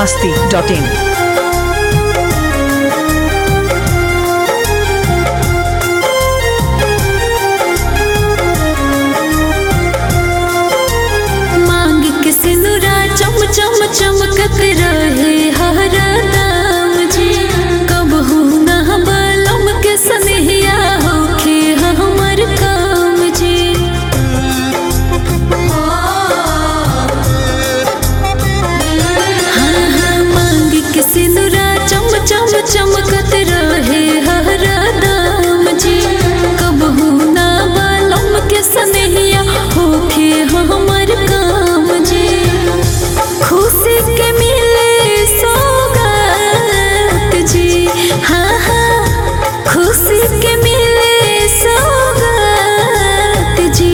biharmasti.in। चम चमकत रहे हरदम जी, कबहू ना बलम के सनहिया होखे हमर काम जी। हाँ हाँ मांग के सिनुरा चम चम चमकत रहे हरदम जी, कबहू ना बलम के सनहिया होखे हमर काम जी। खुशी के मिले सौगात जी, हाँ हाँ खुशी के मिले सौगात जी।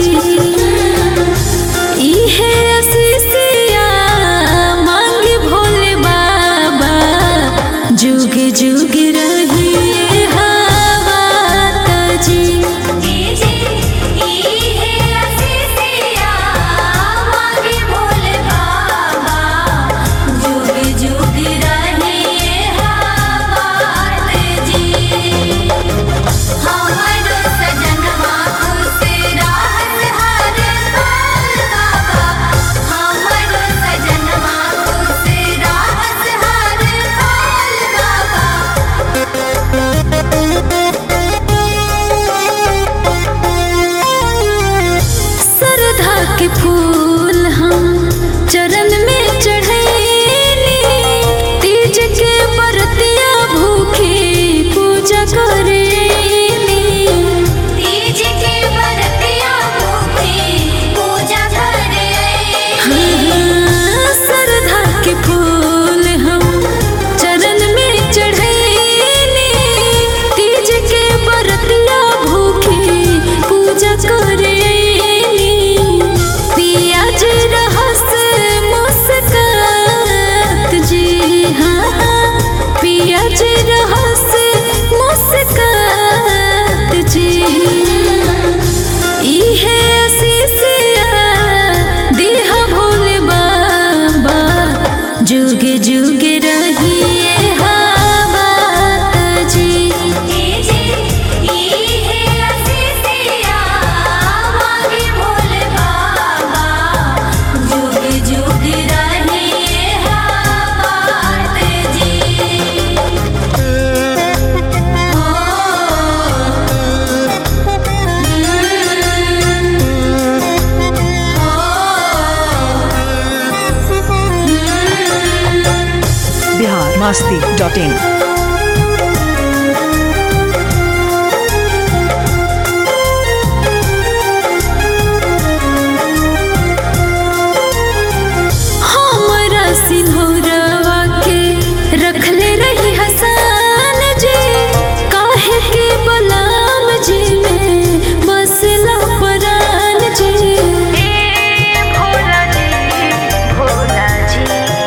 इहे आशीषिया मांगे भोले बाबा, जुग जुग रहिए हवात जी। के फूल हम चरण में चढ़ैनी, तीज के बरतिया भूखे पूजा करेनी। तीज के बरतिया भूखे पूजा करेनी। हाँ श्रद्धा के फूल हम चरण में चढ़ैनी, तीज के बरतिया भूखे पूजा करेनी। जुग जुग रहिए हवात जी। जुग जुग रहिए हवात जी। biharmasti.in। हमरा सिंहरवा के रखले रही हसन जी, काहे के बलाम जी में बसला परान जी। भोला जी भोला जी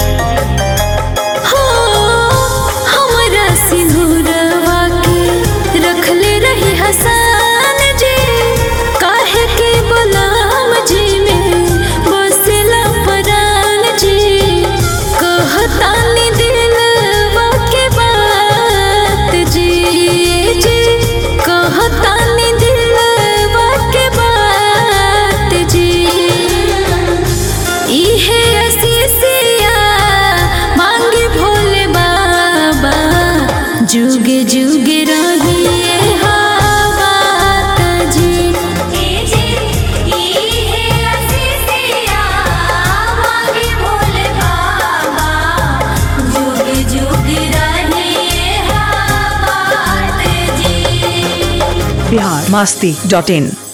हमरा सिंहरवा के रखले रही हसन जी, काहे के बलाम जी में बसला परान जी। कहतानी दिलवा के बात जी, कहतानी दिलवा के बात जी। इहे आशीषिया मांगे भोले बाबा, जुग जुग रहिए हवात जी। जुग जुग रहिए हवात जी। biharmasti.in।